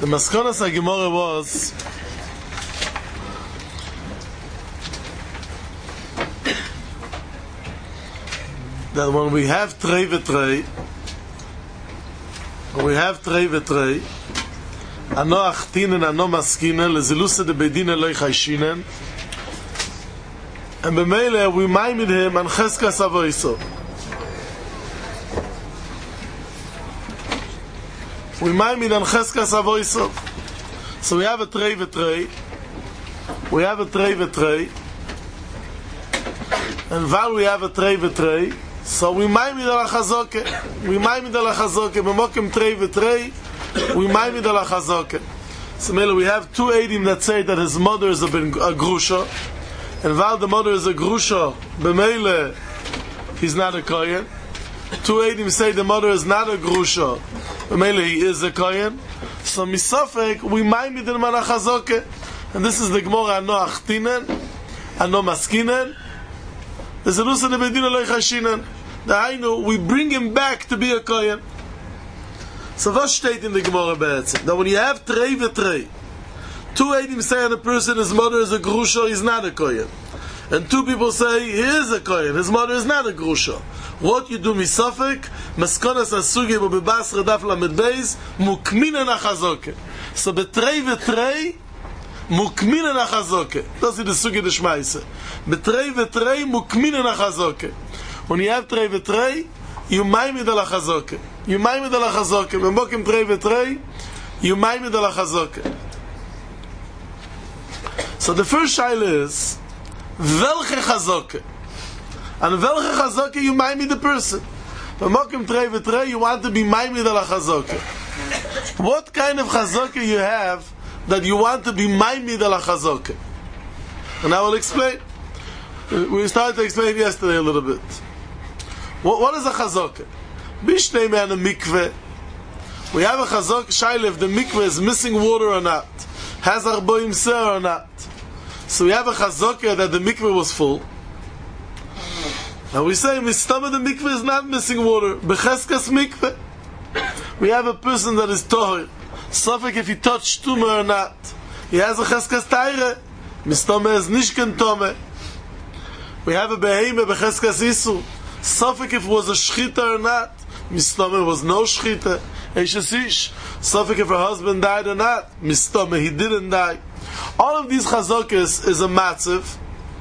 The Maskonas HaGemara was that when we have Trei v'Trei, Ano Achtinen, Ano Maskinen, Lezilusa de Bedine Loi Chaishinen, and B'meile we maimed him on Cheskas Avoiso. We maimed on Cheskas Avoiso. So we have a Trei v'Trei, and while we have a Trei v'Trei, so we maimed al Chazoke. B'mokim Trei v'Trei, we maimed al Chazoke. So we have two Eidim that say that his mother is a Grusha, and while the mother is a Grusha, b'meile he's not a Kohen. Two Eidim say the mother is not a Grusha, b'meile he is a Kohen. So misafek we maimed him al Chazoke, and this is the Gemara Ano Achtinen, Ano Maskinen. There's a Lusa de Bedina Loi Chashinen. We bring him back to be a Kohen. So what steht in the Gemara Be'etzim? That when you have Trei v'Trei, two Eidim say on a person his mother is a Grusha, he's not a Kohen. And two people say he is a Kohen, his mother is not a Grusha. What you do misafek, Maskonas HaSugi B'Bas Redaf Lamed Beis, Mukminen HaChazoke. So B'Trei v'Trei, Mukminen HaChazoke. That's the Sugi de Shmaise. B'Trei v'Trei, Mukminen HaChazoke. When you have Trei v'Trei, you maimed al Chazoke. B'mokim Trei v'Trei, you maimed al Chazoke. So the first shaila is, Velche Chazoke. And Velche Chazoke, you maimed the person. B'mokim Trei v'Trei, you want to be maimed al Chazoke. What kind of Chazoke you have that you want to be maimed al Chazoke? And I will explain. We started to explain yesterday a little bit. What is a Chazoke? Bishnei me on a mikveh. We have a Chazoke, shaila if the mikveh is missing water or not, has arboim ser or not. So we have a Chazoke that the mikveh was full. And we say, Mistama the mikveh is not missing water. Becheskas mikveh. We have a person that is tohir. Sofek if he touched tumah or not. He has a cheskas taire. Mistama is nishken tomeh. We have a behemah becheskas isu. Sofek if it was a shchita or not. Mistama was no shchita. Eishasish. Sofek if her husband died or not. Mistama he didn't die. All of these chazokes is a matziv.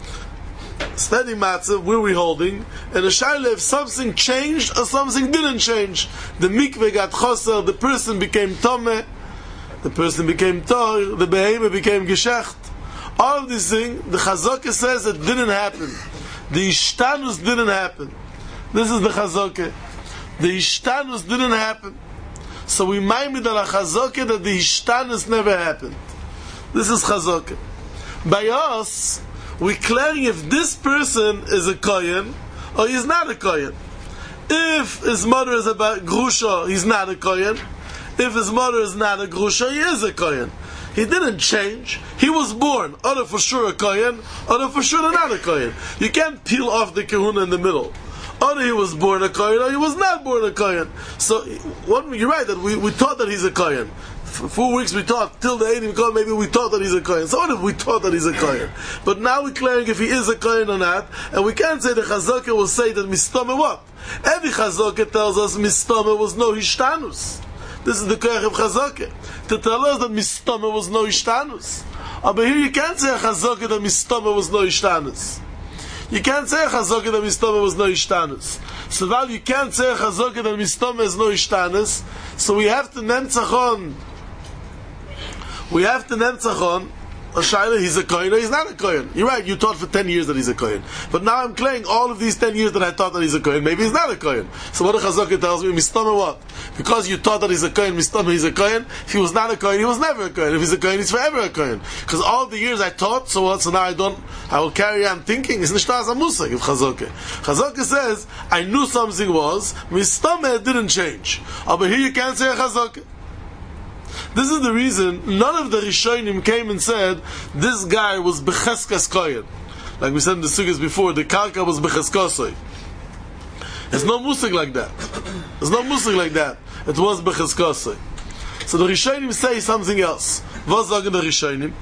Steady matziv, where we holding, and a shaila if something changed or something didn't change. The mikveh got choser, the person became tomeh, the person became tor, the behemah became geshecht. All of these things, the chazokah says it didn't happen. The ishtanus didn't happen. This is the chazokah. The ishtanus didn't happen. So we maimed al chazokah that the ishtanus never happened. This is chazokah. By us, we declaring if this person is a Kohen or he's not a Kohen. If his mother is a Grusha, he's not a Kohen. If his mother is not a Grusha, he is a Kohen. He didn't change. He was born, either for sure a Kohen, either for sure not a Kohen. You can't peel off the kahuna in the middle. Either he was born a Kohen or he was not born a Kohen. So, you're right, that we thought that he's a Kohen. For 4 weeks we taught, till the Eidim called, maybe we taught that he's a Kohen. So what if we taught that he's a Kohen? But now we're declaring if he is a Kohen or not, and we can't say the Chazokah will say that Mistama what? Every Chazokah tells us Mistama was no Hishtanus. This is the Kohen of Chazokah. To tell us that Mistama was no Hishtanus. But here you can't say a Chazokah that Mistama was no Hishtanus. You can't say a Chazokah that Mistama was no Hishtanus. So while you can't say a Chazokah that Mistama is no Hishtanus, so we have to Nemtzachon. We have to Nemtzachon, a Shaila, he's a Kohen or he's not a Kohen. You're right, you taught for 10 years that he's a Kohen. But now I'm claiming all of these 10 years that I taught that he's a Kohen, maybe he's not a Kohen. So what the Chazokah tells me, Mistama what? Because you taught that he's a Kohen, Mistama he's a Kohen. If he was not a Kohen, he was never a Kohen. If he's a Kohen, he's forever a Kohen. Because all the years I taught, so what? So now I will carry on thinking, it's Nishtaz HaMusag of Chazokah. Chazokah says, I knew something was, Mistama didn't change. But here you can't say a Chazokah. This is the reason none of the Rishonim came and said this guy was Becheskas Kohen. Like we said in the Sugis before, the Karka was Becheskosoi. There's no musig like that. There's no musig like that. It was Becheskosoi. So the Rishonim say something else. Was sagen the Rishonim?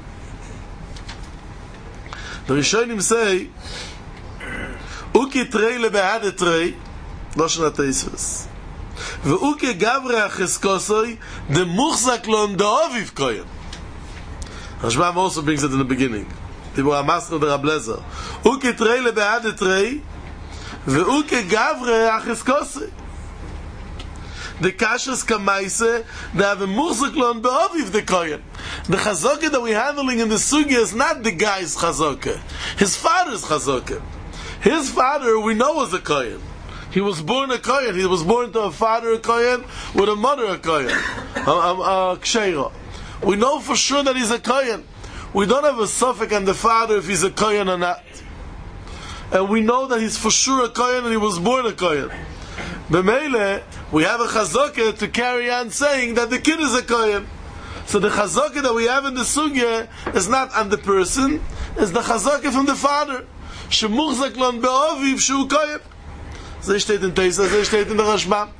The Rishonim say, Uki trei lebehade trei, Loshen HaTeisves. Ve'uki gavre acheskosoi, de muchzak lon de oviv koyen. Rashbam also brings it in the beginning. Tibu HaMaster de Rablezer. Uki trei lebehade trei, ve'uki gavre acheskosoi. The kashas kamaise, they have a murzaklon be'aviv the kohen. The chazaka that we're handling in the sugya is not the guy's chazaka. His father's chazaka. His father, we know, was a kohen. He was born a kohen. He was born to a father a kohen, with a mother a kohen. A ksheira. We know for sure that he's a kohen. We don't have a suffix on the father if he's a kohen or not. And we know that he's for sure a kohen and he was born a kohen. B'meile, we have a chazaka to carry on saying that the kid is a kohen. So the chazaka that we have in the sugya is not on the person, it's the chazaka from the father. Shemuchzak lon be'aviv shu kohen. So it steht in Teisa, so it steht in the Rashbam.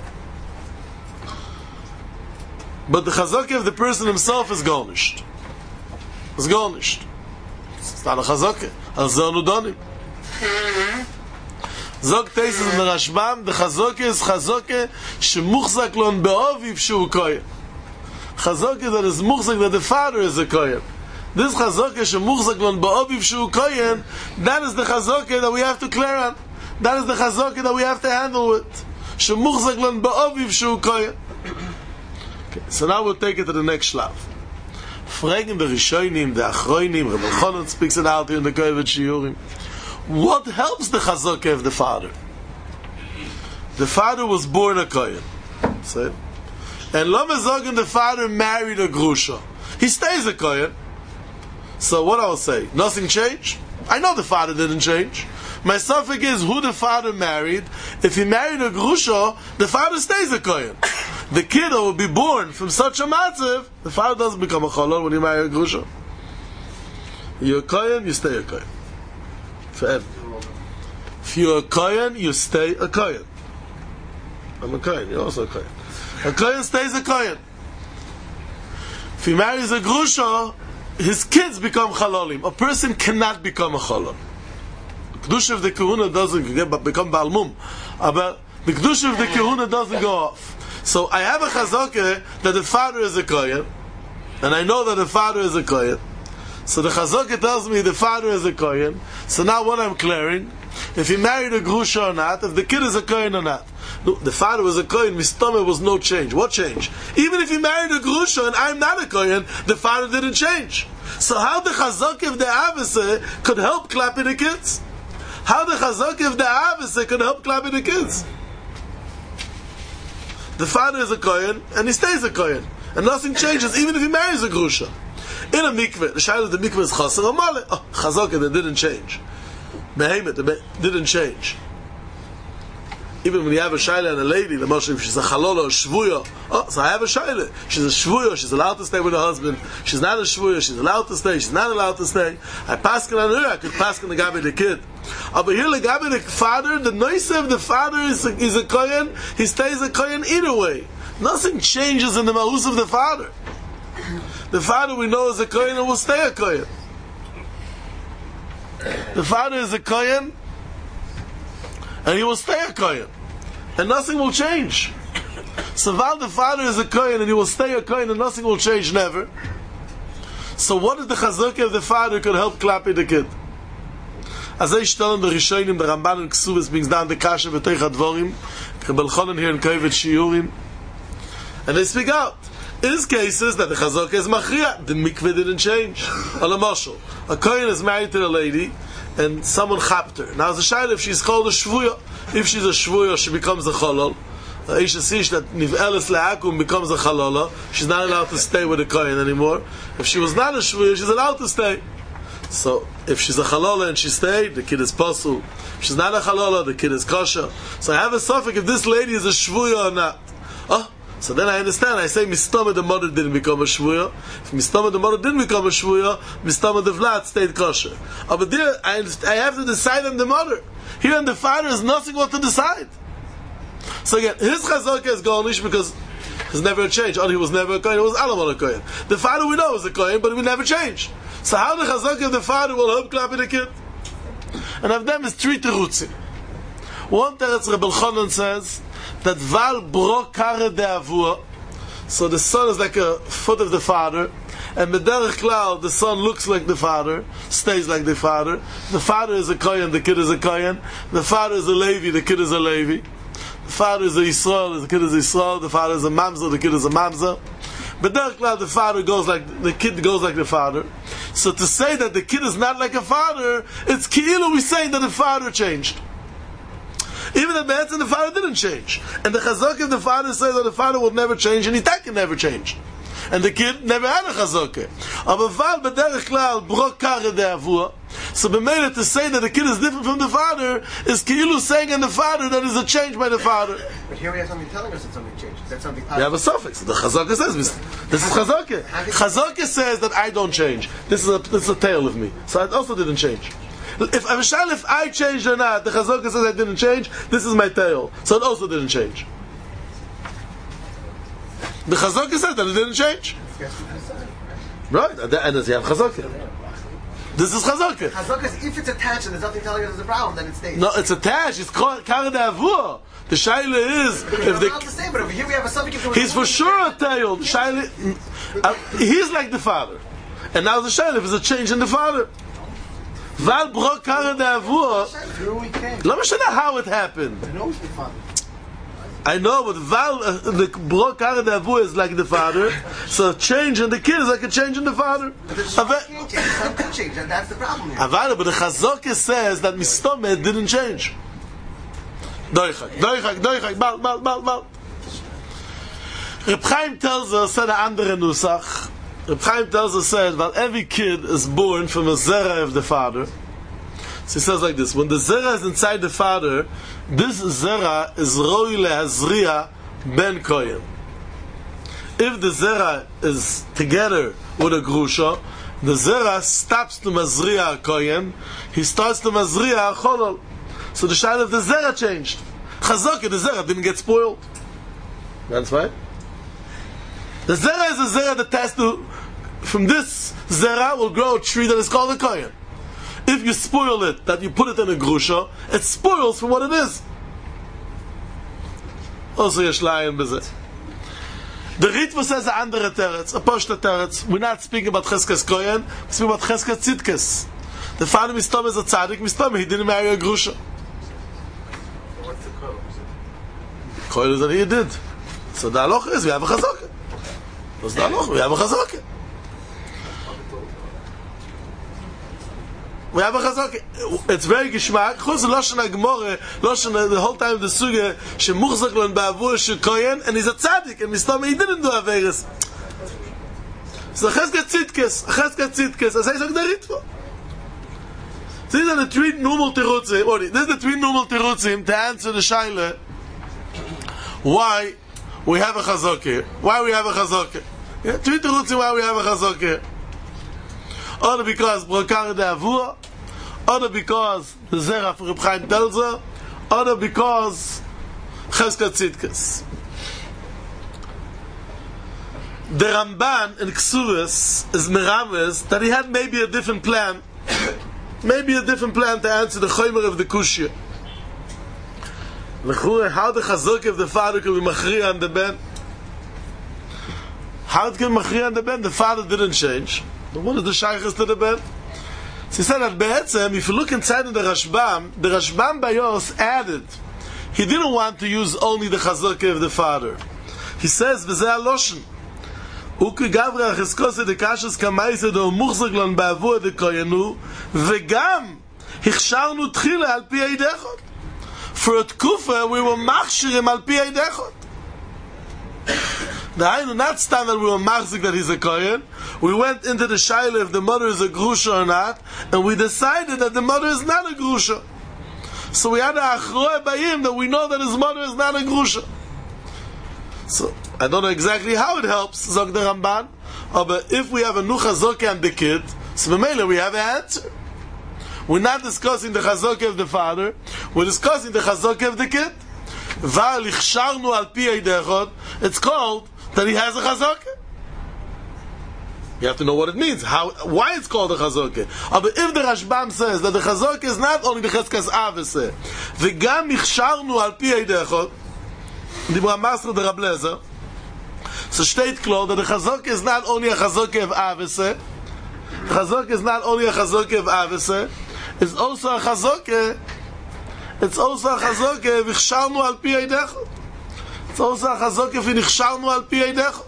But the chazaka of the person himself is garnished. It's garnished. It's not a chazaka. Al-Zanu Donim. Zog Teisa in the Rashbam, the chazaka is chazaka shemuchzak lon be'aviv shu kohen. Chazaka that is muchzak, that the father is a kohen. This chazaka shemuchzak lon be'aviv shu kohen, that is the chazaka that we have to clear on. That is the chazaka that we have to handle with. Shemuchzak lon be'aviv shu kohen. Okay, so now we'll take it to the next shlav. Fragen the Rishonim, the Achroinim, Rebbe Chonon speaks it out here in the Kovet Shiurim. What helps the chazaka of the father? The father was born a kohen. See? And lo mezogen, the father married a grusha. He stays a kohen. So what I'll say? Nothing changed? I know the father didn't change. My suffix is who the father married. If he married a grusha, the father stays a kohen. The kid that will be born from such a matzav, the father doesn't become a cholol when you marry a grusha. You're a kohen, you stay a kohen. Forever. If you're a kohen, you stay a kohen. I'm a kohen, you're also a kohen. A kohen stays a kohen. If he marries a grusha, his kids become chalolim. A person cannot become a cholol. The kedusha of the kahuna doesn't become balmum. But the kedusha of the kahuna doesn't go off. So I have a chazaka that the father is a kohen, and I know that the father is a kohen. So the chazaka tells me the father is a kohen. So now what I'm clearing, if he married a grusha or not, if the kid is a kohen or not. No, the father was a kohen, mistama was no change. What change? Even if he married a grusha and I'm not a kohen, the father didn't change. So how the chazaka of the avise could help clapping the kids? How the chazaka of the avise could help clapping the kids? The father is a kohen and he stays a kohen, and nothing changes even if he marries a grusha. In a mikveh, the shayla of the mikveh is chaser or male. Oh, chazaka, that didn't change. Behemoth, didn't change. Even when you have a shayla and a lady, the Moshe, if she's a chalola or shvuya, oh, so I have a shayla. She's a shvuya, she's allowed to stay with her husband. She's not a shvuya, she's allowed to stay, she's not allowed to stay. I paskin on her, I could paskin the gabi the kid. But here, the gabi the father, the noise of the father is a kohen, he stays a kohen either way. Nothing changes in the mahus of the father. The father we know is a kohen and will stay a kohen. The father is a kohen and he will stay a kohen, and nothing will change. So while the father is a kohen and he will stay a kohen and nothing will change, never. So what is the chazaka of the father could help clapping the kid? As I stellen the Rishonim, the Ramban and Ksubis brings down the Kasha v'teich advorim, Rebbe Chonon here in Kovet Shiurim, and they speak out. In these cases that the chazaka is machriya, the mikveh didn't change. Alamashal, a kohen is married to a lady, and someone chapped her. Now, the shayla, if she's called a shvuya, if she's a shvuya, she becomes a cholol. Isha Sish that niv'eles le'akum becomes a chalola. She's not allowed to stay with a kohen anymore. If she was not a shvuya, she's allowed to stay. So, if she's a chalola and she stayed, the kid is pasul. If she's not a chalola, the kid is kosher. So I have a suffix if this lady is a shvuya or not. Oh, so then I understand. I say mistama the mother didn't become a shvuya. If mistama the mother didn't become a shvuya, mistama the vlad stayed kosher. But there, I have to decide on the mother. Here on the father is nothing what to decide. So again, his chazaka is garnish because There's never a change. He was never a Kohen, it was Alamon a Kohen. The father we know is a Kohen, but we never change. So how the chazaka of the father will help clapping the kid? And of them is 3 terutzim. One teretz Rebbe Elchanan says that Val bro kare de avua, so the son is like a foot of the father, and b'derech klal the son looks like the father, stays like the father. The father is a Kohen, the kid is a Kohen. The father is a Levi, the kid is a Levi. The father is a Yisrael, the kid is a Yisrael. The father is a Mamzer, the kid is a Mamzer. B'derech klal the father goes like the kid goes like the father. So to say that the kid is not like a father, it's ki'ilu we saying that the father changed. Even the Be'etz and the father didn't change. And the chazaka of the father says that the father will never change, and Itaka never changed. And the kid never had a chazaka. Aber val b'derech klal bro kare de avua. So b'meila to say that the kid is different from the father is ki'ilu saying in the father that is a change by the father. But here we have something telling us that something changed. That's something positive. You have a suffix. The chazaka says this is chazaka. Chazaka says that I don't change. This is a tale of me. So I also didn't change. If I changed or not, the chazaka says I didn't change. This is my tale. So it also didn't change. The chazaka says that it didn't change. Right, and you have chazaka. This is chazaka. Chazaka is if it's attached and there's nothing telling us there's a problem, then it stays. No, it's attached. It's kare de avua. The shaila is if the same, but over here we have a subject. He's for sure a tail. The shaila, he's like the father, and now the shaila is a change in the father. Val bro kare de avua. Let me show you how it happened. I know, but Val the bro kare de avua is like the father, so change in the kid is like a change in the father. But the son can't change. The son could change, and that's the problem here. But the chazaka says that Mistome didn't change. Doichak, bal. Reb Chaim tells us, said an andere Nusach. Reb Chaim tells us, said, that every kid is born from a zera of the father. So he says like this, when the zera is inside the father, this zera is roi lehazriya ben kohen. If the zera is together with a grusha, the zera stops to mazriya kohen, he starts to mazriya cholol. So the shayla of the zera changed. Chazaka, the zera didn't get spoiled. That's right. The zera is a zera that has to, from this zera will grow a tree that is called a kohen. If you spoil it, that you put it in a grusha, it spoils from what it is. Also yeshlayim bezeh. The Ritva says a andere teretz, a poshta teretz. We're not speaking about cheskes kohen, we're speaking about cheskes tzidkes. The father Mistom is a tzaddik, Mistom, he didn't marry a grusha. What's the code? Kohen is that he did. So the halacha is, we have a chazaka. What's the halacha? We have a chazaka. We have a chazaka. It's very geschmack. Chuz Loshen HaGemorah, Loshen the whole time of the suge, shemuchzak lan ba'avur she kohen, and he's a tzaddik, and Mistom, he didn't do averis. So chesket tzidkes, as I say, the Ritva. These are the 3 normal terutzim. This is the 3 normal terutzim to answer the shaila. Why we have a chazaka? Why we have a chazaka? 3 terutzim why we have a chazaka. Either because brokar de avua, either because the zera for Reb Chaim Telzer, either because cheskat tzidkes. The Ramban in Ksuvas is merames that he had maybe a different plan. Maybe a different plan to answer the chomer of the kushya. How the chazaka of the father could be machriya on the ben? How it can be machriya on the ben? The father didn't change. But what is the shaykhs to the ben? So he said that be'etzem, if you look inside of the Rashbam Bayos added, he didn't want to use only the chazaka of the father. He says, v'zeh aloshen. Uke gavra cheskose de kashes kamaise do muchzaglan ba'avua de koyenu vegam hichsharnu tchila al pi eidechot. For a tkufa we were machshirim al pi eidechot. The Hainu not stand that we were machzik that he's a kohen. We went into the shaila if the mother is a grusha or not, and we decided that the mother is not a grusha. So we had a achroe by him that we know that his mother is not a grusha. So I don't know exactly how it helps, Zog the Ramban, but if we have a nu chazaka and the kid, so b'meila we have an answer. We're not discussing the chazaka of the father, we're discussing the chazaka of the kid. It's called that he has a chazaka. You have to know what it means, why it's called a chazaka. But if the Rashbam says that the chazaka is not only the cheskas avese, v'gam ichsharnu al pi eidechot, dibra masra de Rab Lezer, so steht klar that the chazaka is not only a chazaka of avese, the chazaka is not only a chazaka of avese, it's also a chazaka v'chsharnu al pi eidechot. It's also a chazaka v'nichsharnu al pi eidechot.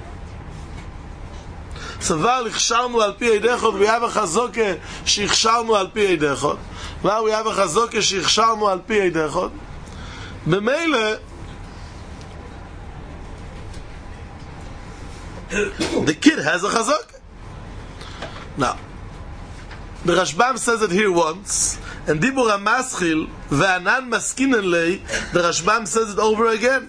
Savar ichsharnu al pi eidechot, we have a chazaka shichsharnu al pi eidechot. Now we have a chazaka shichsharnu al pi eidechot. B'meile, the kid has a chazaka. Now, the Rashbam says it here once, and Dibur HaMaschil ve'anan maskinen lei, the Rashbam says it over again.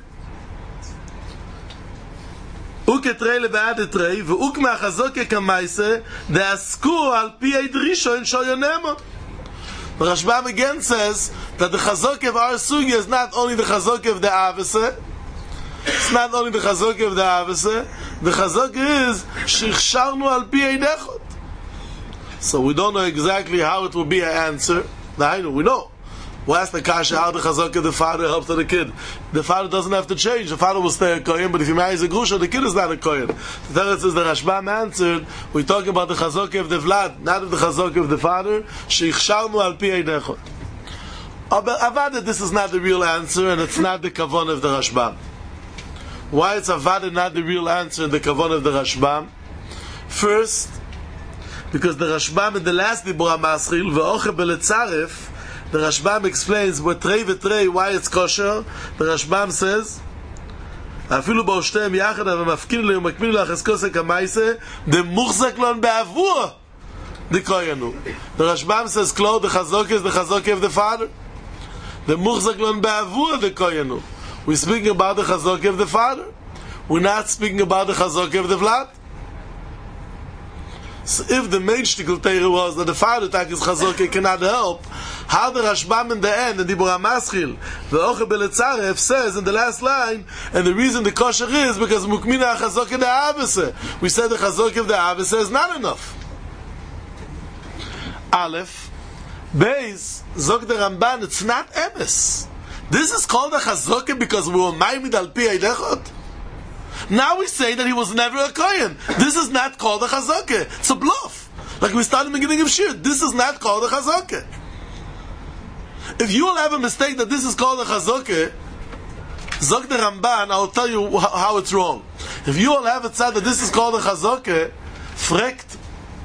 Uketrei lebeadetrei, ve'uk me'achazoke kamaise, de'asku al pi eidrisho in shoyonemo. The Rashbam again says that the chazaka of our sugya is not only the chazaka of the avese, it's not only the chazaka of the avese, the chazaka is shichsharnu al pi eidechot. So we don't know exactly how it will be an answer. Now, we know. We'll ask the kasha how the chazaka of the father helps the kid. The father doesn't have to change. The father will stay a kohen, but if he marries a grusha, the kid is not a kohen. The Teretz is the Rashbam answered, we're talking about the chazaka of the vlad, not of the chazaka of the father. Sheichsharnu al pi eidechot. Avada, this is not the real answer, and it's not the kavan of the Rashbam. Why it's Avada not the real answer and the kavan of the Rashbam? First, because the Rashbam in the last Dibur HaMaschil ve'oche beletzaref, the Rashbam explains what trei v'trei, why it's kosher. The Rashbam says, afilu ba'oshtem yachad avamafkin le umakmin le acheskose kamaise demuchzak lon be'avur dekoyenu. The Rashbam says, Klo, the chazaka is the chazaka of the father. Demuchzak lon be'avur dekoyenu. We're speaking about the chazaka of the father. We're not speaking about the chazaka of the vlad. So if the main shtickle teira was that the father takis chazaka cannot help, how the Rashbam in the end, in Dibur HaMaschil, the Oche Beletzaref says in the last line, and the reason the kosher is because mukmina chazaka de avese. We said the chazaka of the avese is not enough. Aleph, Beis, Zog the Ramban, it's not emes. This is called a chazaka because we were maimid al pi eidechot. Now we say that he was never a kohen. This is not called a chazaka. It's a bluff. Like we started in the beginning of Shir. This is not called a chazaka. If you will have a mistake that this is called a chazaka, Zog the Ramban, I'll tell you how it's wrong. If you will have it said that this is called a chazaka, frekt,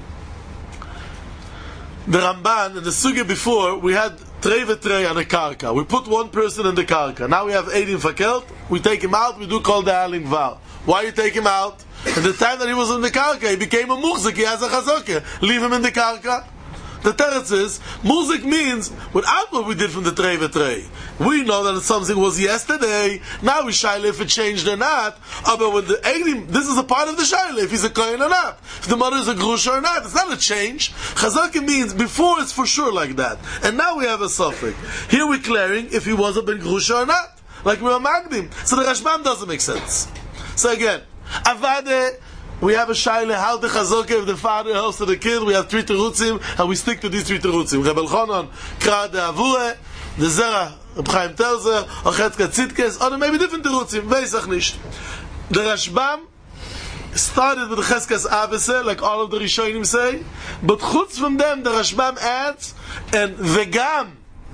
the Ramban, in the sugya before, we had trei v'trei on the karka. We put one person in the karka. Now we have 18 fakelt. We take him out, we do call the aling var. Why you take him out? At the time that he was in the karka, he became a muhzik, he has a chazaka. Leave him in the karka. The teretz is, muhzik means, without what we did from the trei v'trei. We know that something was yesterday, now we shaila if it changed or not. But when the 18, this is a part of the shaila, if he's a kohen or not. If the mother is a grusha or not, it's not a change. Chazaka means, before it's for sure like that. And now we have a suffix. Here we're clearing if he was a ben grusha or not. Like we are magdim. So the Rashbam doesn't make sense. So again, avade, we have a shaila how the chazaka of the father helps to the kid. We have 3 terutzim, and we stick to these 3 terutzim. Reb Elchanan, kra de avure, the zera, Reb Chaim Telzer, or chetzka tzidkes, or maybe different terutzim. Veisach nicht. The Rashbam started with the cheskas avese, like all of the Rishonim say, but chutz from them, the Rashbam adds, and vegam,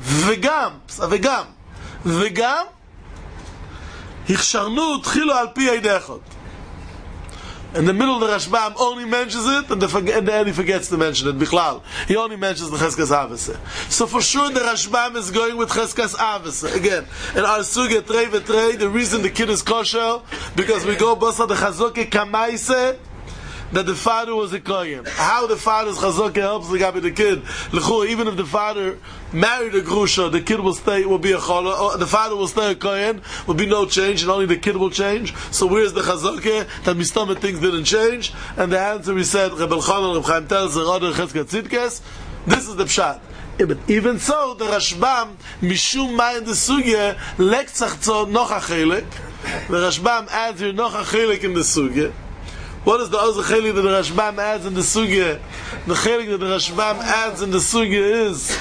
hichsharnu tchilo al pi eidechot. In the middle, the Rashbam only mentions it, and then he forgets to mention it. Bichlal, he only mentions the Cheskas Avese. So for sure, the Rashbam is going with Cheskas Avese. Again, in our Sugya Trei V'Trei, the reason the kid is kosher, because we go Basa the Chazoke Kamaise, that the father was a kohen. How the father's chazaka helps the kid. Even if the father married a grusha, the kid will be a chola. The father will stay a kohen. Will be no change, and only the kid will change. So where's the chazaka that mistama things didn't change? And the answer we said, Reb Elchanan, Reb Chaim Telzer, other Cheskas Tzidkes. This is the pshat. But even so, the Rashbam, Mishum Ma in the Sugya, Lektzachzo noch a chelik. The Rashbam adds here noch a chelik in the Sugya. What is the other chelik that the Rashbam adds in the Sugya? The chelik that the Rashbam adds in the Sugya is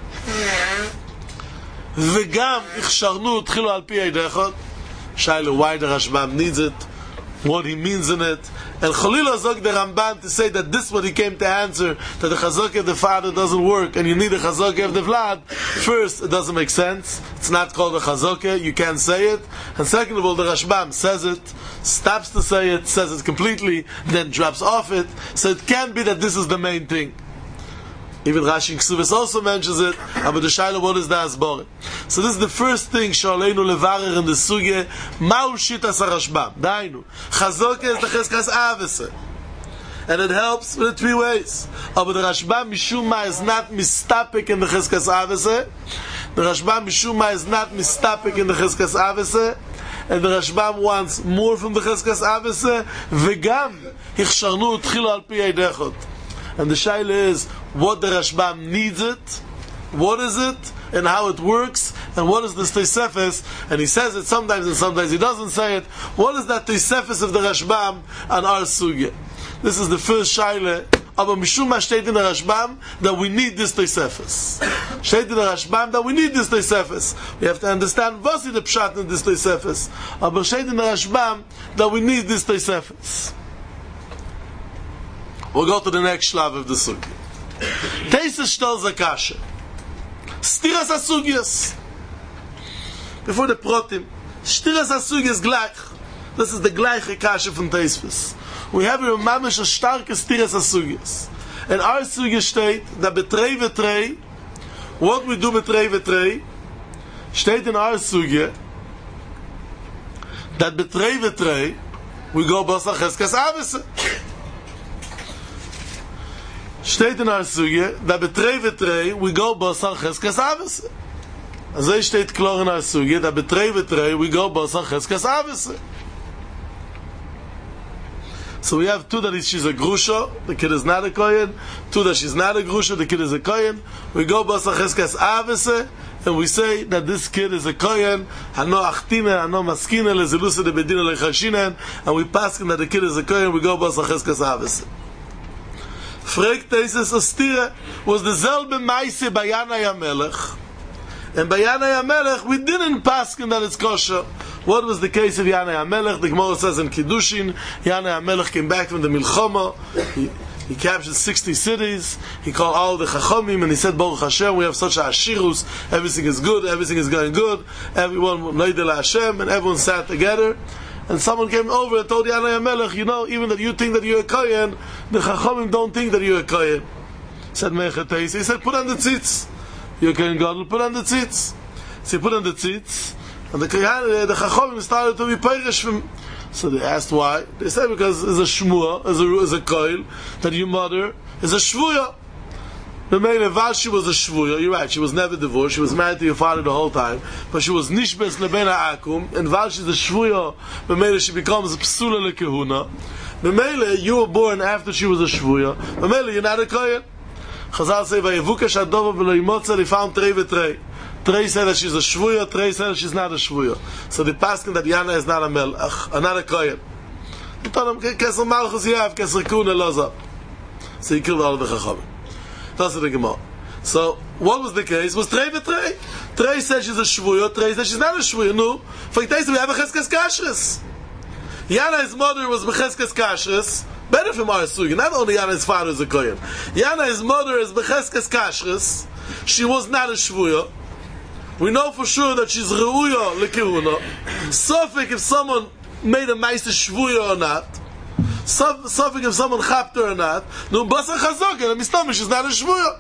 V'gam ichsharnu utchilu al pi eidechot. Shaila, why the Rashbam needs it, what he means in it. And Cholila zog the Ramban to say that this is what he came to answer, that the chazaka of the father doesn't work, and you need a chazaka of the vlad. First, it doesn't make sense. It's not called a chazaka, you can't say it. And second of all, the Rashbam says it, stops to say it, says it completely, then drops off it. So it can't be that this is the main thing. Even Rashi in Ksubis also mentions it, but the Shaila, what is the Asbor? So this is the first thing, Shaleinu levarer in the Sugye, Ma'u Shitas HaRashbam. Dainu. Chazokah is the Cheskas Avese. And it helps in 3 ways. But the Rashbam Mishum Ma is not mistapik in the Cheskas Avese. The Rashbam Mishum Ma is not mistapik in the Cheskas Avese. And the Rashbam wants more from the Cheskas Avese. V'gam, Hichsharnu utchilu al pi eidechot. And the Shaila is what the Rashbam needs it, what is it, and how it works, and what is this Tosefes. And he says it sometimes and sometimes he doesn't say it. What is that Tosefes of the Rashbam on our Sugya? This is the first Shaila. Aber Mishum Ma steht in the Rashbam that we need this Tosefes. Steht in the Rashbam that we need this Tosefes. We have to understand what is the Pshat in this Tosefes. Aber steht in the Rashbam that we need this Tosefes. We'll go to the next shlav of the sugya. Teises shtel zakasha. Stiras asugyas. Before the protim, stiras asugyas gleich. This is the gleiche kasha from Teisves. We have here a mamish a starke stiras asugyas. And our sugya steht that betrei vetrei, what we do betrei vetrei, steht in our sugya that betrei vetrei, we go basach cheskas avese. Steht in our Sugya, that betrei vetrei, we go basar cheskas avese. Azay steht klar in our Sugya, that betrei vetrei, we go basar cheskas avese. So we have 2 that she's a grusha, the kid is not a kohen. 2 that she's not a grusha, the kid is a kohen. We go basar cheskas avese, and we say that this kid is a kohen. Hano achtine, hano maskine, lezilusa de bedina lechashinen, and we pass him that the kid is a kohen. We go basar cheskas avese. Fragt Teises Ostira, was the selbe Meise by Yanai HaMelech. And by Yanai HaMelech, we didn't paskin that it's kosher. What was the case of Yanai HaMelech? The Gemara says in Kiddushin, Yanai HaMelech came back from the Milchama. He captured 60 cities. He called all the Chachomim and he said, Baruch Hashem, we have such a Ashirus. Everything is good, everything is going good. Everyone Noidel Hashem, and everyone sat together. And someone came over and told Yanai HaMelech, you know, even that you think that you're a Kohen, the Chachomim don't think that you're a Kohen. Said Mechateis, he said, put on the tzitz. You're a Kohen Gadol, put on the tzitz. So he put on the tzitz, and the Chachomim started to be Perish from. So they asked why. They said because it's a Shmua, it's a Kohen, that your mother is a Shvuya. The Mele Valshi was a Shvuya, you're right, she was never divorced, she was married to your father the whole time, but she was Nishbes Lebena Akum, and Valshi is a Shvuya, the Mele she becomes a Psula Lekehuna. The Mele, you were born after she was a Shvuya, the Mele, you're not a Kohen. Chazal say, Vayevukesh Adova V'lo Yimotza, they found Trei v'Trei. Trei said that she's a Shvuya, Trei said that she's not a Shvuya. So they passed that Yana is not a Melech, not a Kohen. They told him, Kesel Malchus you have, Kesel Kuna Loza. So he killed all of the Chachamim. That's the Gemara. So, what was the case? Was Trei v'Trei. Trei said she's a Shvuya, Trei said she's not a Shvuya. No. For Trei we have a Cheskas Kashrus. Yana's mother was Becheskas Kashrus. Better from our Sugi. Not only Yana's father is a Kohen. Yana's mother is Becheskas Kashrus. She was not a Shvuya. We know for sure that she's Reuya Lekehuna. Sofik if someone made a Meister Shvuya or not. Sofik if someone chapped her or not. No, Basar Chazok, and Mistamish is not a Shvuya.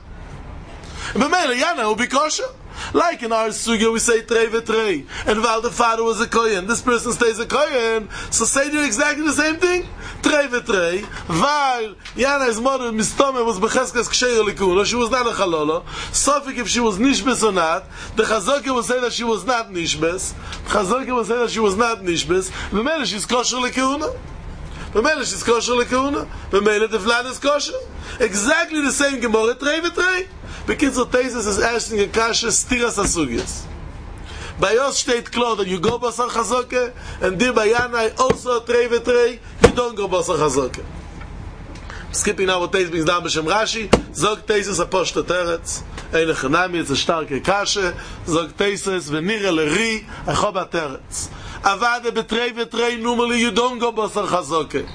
But Mele Yana will be kosher. Like in our Sugya we say Trei v'Trei. And while the father was a Kohen, this person stays a Kohen. So say you exactly the same thing. Trei v'Trei. While Yana's mother Mistome was Becheskas Ksheir Lekuna, she was not a Chalolo. Sofik if she was Nishbes or not. The Chazokah will say that she was not Nishbes. Chazokah will say that she was not Nishbes. V'mele she's kosher Lekuna. V'mele she's kosher Lekuna. V'mele the Vlad is kosher. Exactly the same Gemara Trei v'Trei. Bekitzer Teises ist erst in Gekasche Stiras Asugias. Bei Yos steht klar that you go Basar Chazoke, and dir bei Yanai also Trei Vetrei, you don't go Basar Chazoke. Skipping now what Teises brings down B'Shem Rashi, Zog Teises Aposhta Teretz, Eine Chanami, it's a starke Kasche, Zog Teises, Venire Leri, Achoba Teretz. Avade Betrei Vetrei, normally you don't go Basar Chazoke.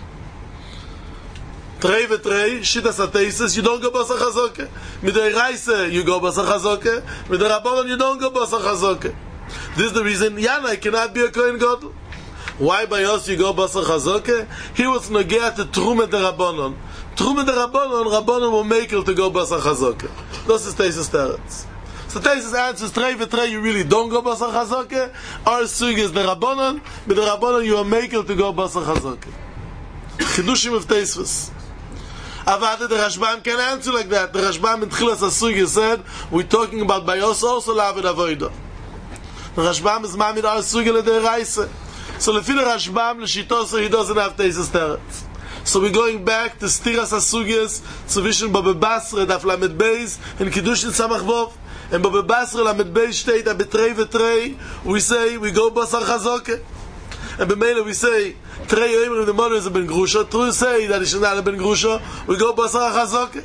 Trei Vetrei, Shitas Ateises, you don't go Basar Chazoke. Midei Reise, you go Basar Chazoke. Midei Rabbanon, you don't go Basar Chazoke. This is the reason Yanai cannot be a Kohen Gadol. Why by us you go Basar Chazoke? He was Nogea to Trume de Rabbanon. Trume de Rabbanon will make it to go Basar Chazoke. This is Teises Teretz. So Teises answers, Trei Vetrei, you really don't go Basar Chazoke. Our Sug is the Rabbanon. With the Rabbanon you will make it to go Basar Chazoke. Chidushim of Teises. Avada, the Rashbam can answer like that. The Rashbam in Tchilas Asugi said, we're talking about Bayos also Lavid Avoida. The Rashbam is Mamid Asugi Le De Reise. So Lefi the Rashbam, Leshitosa, he doesn't have Teises Teretz. So we're going back to Stiras Asugis, Tzvishin Baba Basra, Daf Lamed Beis, and Kiddushin Samach Vov. And Baba Basra, Lamed Beis, state, Abetrei Vetrei, we say, we go Basar Chazoke. And B'meila we say, Trei Yoimrim, the mother is a Ben Grusha. True say that it should not have been Grusha. We go Basar Chazoke.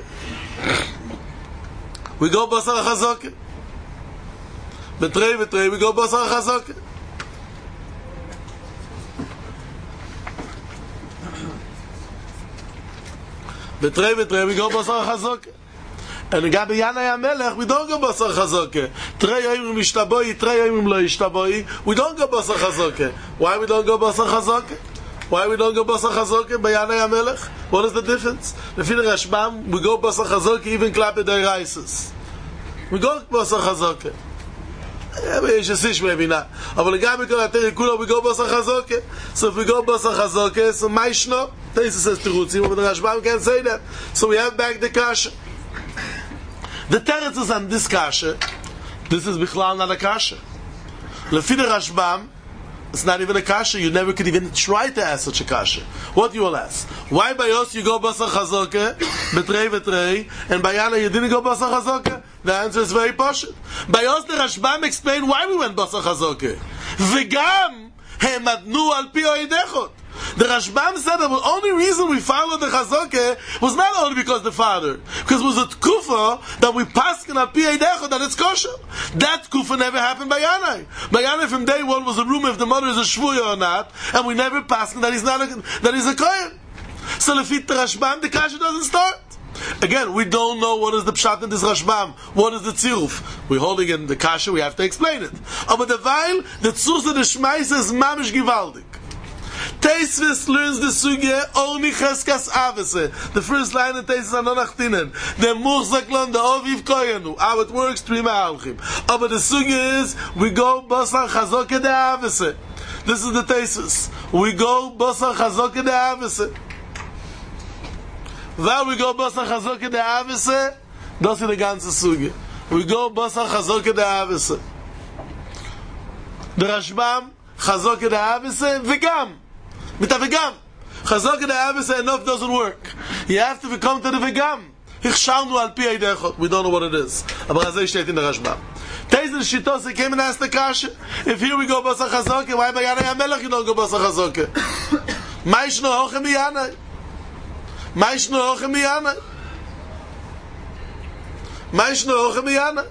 We go Basar Chazoke. Betrei Vetrei, we go Basar Chazoke. Betrei Vetrei, we go Basar Chazoke. And Gabi Yanai HaMelech, we don't go Basar Chazoke. Trei Yoimrim Ishtaboi, Trei Yoimrim Lo Ishtaboi. We don't go Basar Chazoke. Why we don't go Basar Chazoke? Why we don't go Basar Chazoke by Yanai HaMelech? What is the difference? Lefi the Rashbam, we go Basar Chazoke even Klape Deiraises. We go Basar Chazoke. Maybe not. But we go Basar Chazoke. So if we go Basar Chazoke, so Maishno, Teises says Tirutzi, but the Rashbam can't say that. So we have back the Kasha. The Teretz is on this Kasha. This is Bichlal not a Kasha. Lefi the Rashbam, it's not even a Kasha. You never could even try to ask such a Kasha. What you will ask? Why by us you go Basar Chazoke, Betrei Vetrei, and by Yana you didn't go Basar Chazoke? The answer is very posh. By us the Rashbam explained why we went Basar Chazoke. V'gam hem adnu al pi oidechot. The Rashbam said that the only reason we followed the Chazoke was not only because the father, because it was a Tkufa that we passed in Al-Pi Eidecho that it's kosher. That Tkufa never happened by Yanai. By Yanai from day one was a rumor if the mother is a Shvuya or not, and we never passed that he's not that he's a Kohen. So Lefit the Rashbam, the Kasha doesn't start. Again, we don't know what is the Pshat in this Rashbam. What is the Tziruf? We're holding in the Kasha, we have to explain it. But the Weil, the Tzursa, the Shmais is Mamish Givaldik. Teisvis learns the sugya only cheskas avese. The first line of Teisvis anonachtinen. The murzaklan the oviv koyenu. How it works, three ma'alchim. But the sugya is we go basar chazoke de avese. This is the Teisvis. We go basar chazoke de avese. While we go basar chazoke de avese, das ist the ganze sugya. We go basar chazoke de avese. The Rashbam chazoke de avese v'gam. Mit a vegam. Chazok in the Avisa enough doesn't work. You have to come to the vegam. Hichshalnu al pi eidechot. We don't know what it is. Aber Chazay steht in the Rashbam. Teizel Shitos, he came and asked the Kasha. If here we go Basar Chazoke, why by Yanai HaMelech you don't go Basar Chazoke? Maishno hochem Yanai. Maishno hochem Yanai. Maishno hochem Yanai.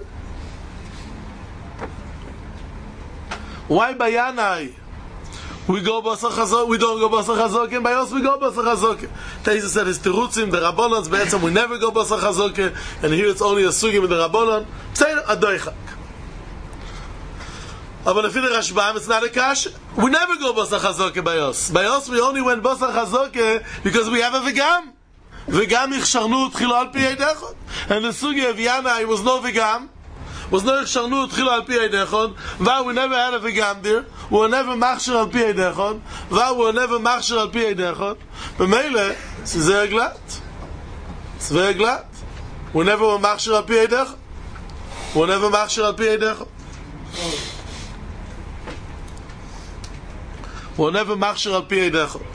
Why by Yanai we go Basar Chazoke, we don't go Basar Chazoke, and by us we go Basar Chazoke. Teisa said it's Terutzim, the Rabbanans, Be'etzam, we never go Basar Chazoke, and here it's only a Sugim with the Rabbanan. Say a Doichak. But if in the Rashbam, it's not a Kash. We never go Basar Chazoke by us. By us we only went Basar Chazoke because we have a Vegam. Vegam Ichsharnu Tchilo Al Pi Eidechot. And the Sugi of Yanai was no Vegam. Was no Ichsharnu Tchilo Al Pi Eidechot. But we never had a Vegam there. We were never machshir al pi eidechot. We were never machshir al pi eidechot. B'meile, it's very glad. It's very glad. We never were machshir al pi eidechot. We were never machshir al pi eidechot. We were never machshir al pi eidechot.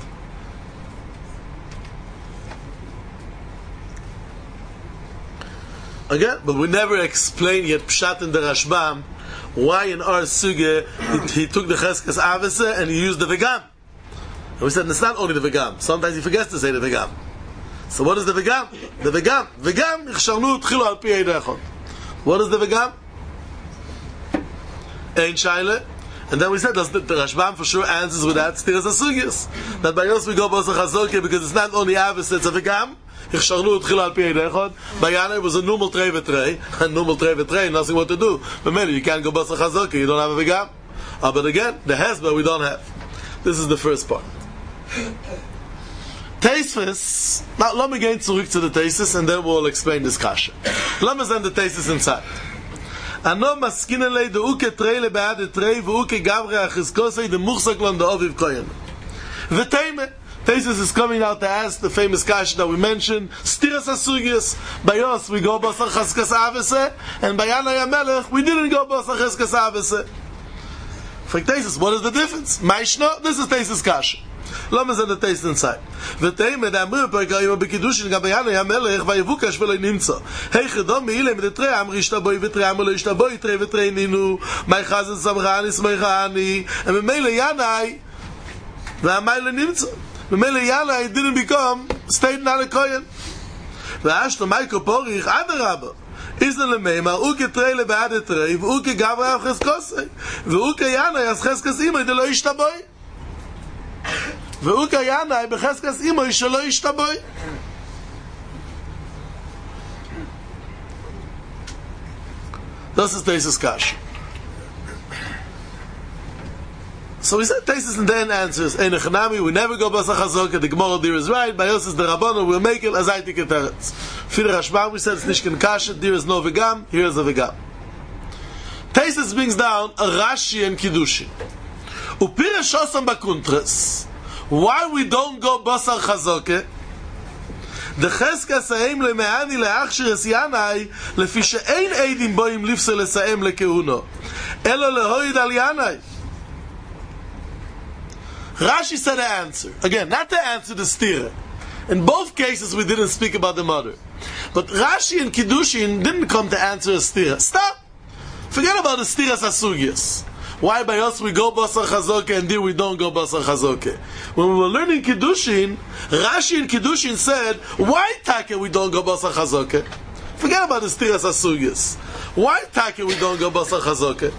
Again, but we never explain yet Pshat in the Rashbam why in our Suge he took the Cheskes Avese and he used the Vegam. And we said it's not only the Vegam. Sometimes he forgets to say the Vegam. So what is the Vegam? The Vegam. Vegam, Ichsharnu Tchilu Al Pi Eidechon. What is the Vegam? Ein Shaila. And then we said the Rashbam for sure answers with that Stiras HaSugis. That by us we go Bosach HaZoke because it's not only Avese, it's a Vegam. Ichsharnu Tchilu Al Pi Eidechon. By Yana it was a Numel Trei V'Trei. And Numel Trei V'Trei, nothing what to do. But maybe you can't go Bosach HaZoke, you don't have a Vegam. But again, the Hezbollah we don't have. This is the first part. Teisves. Now, let me get zurück to the Teisves and then we'll explain this kasha. Let me send the Teisves inside. Ano maskinele de uke treile bead de trei ve uke gavre achiskosei de muchsaklon de oviv koyen. V'teime. Teisves is coming out to ask the famous kasha that we mentioned. Stiras HaSugis. By us we go basar cheskas avese, and by Yanai HaMelech we didn't go basar cheskas avese. For Teisves, what is the difference? Maishno, this is Teisves kasha. Let me send the taste inside. V'teime da amru perkayim b'kiddushin gabayanu yamelech vayevukash v'lo nimtza. Hey chedom me'ilem v'trei amri ishtaboy v'trei amri ishtaboy trei v'trei ninu. May chazen samchani smeichani. And Memele Yanai v'amayla nimtza. Memele Yanai didn't become state not a kohen. V'ashto Michael Porich adarabba. Isna lemeima uke trei lebead trei v'uke gavra cheskosei v'uke Yanai as cheskas imay de lo ishtaboy. ואוקה ינאי בחזקס אימוי שלא ישתבוי. Das ist Teisves Kash. So we said Teisves and then answers Ein Echanami, we never go Basach HaZoke, the Gemara there is right, by us is the Rabbanu, we'll make it as I think it hurts. For the Rashbam we said it's Nishkin Kash, there is no Vegam, here is a Vegam. Teisves brings down a Rashi and Kiddushin. Upirish Osam Bakuntres. Why we don't go Basar Chazoke? The Cheskas Haim lemeani leachshir es Yanai lefi she'ein eidim boim lifse lesaem lekeuno elo lehoid al Yanai. Rashi said the answer. Again, not the answer to stira. In both cases we didn't speak about the mother. But Rashi and Kiddushin didn't come to answer a stira. Stop! Forget about the stiras HaSugis. Why by us we go Basar Chazoke and there we don't go Basar Chazoke? When we were learning Kiddushin, Rashi and Kiddushin said, why Take we don't go Basar Chazoke? Forget about the Stiras HaSugis. Why Take we don't go Basar Chazoke?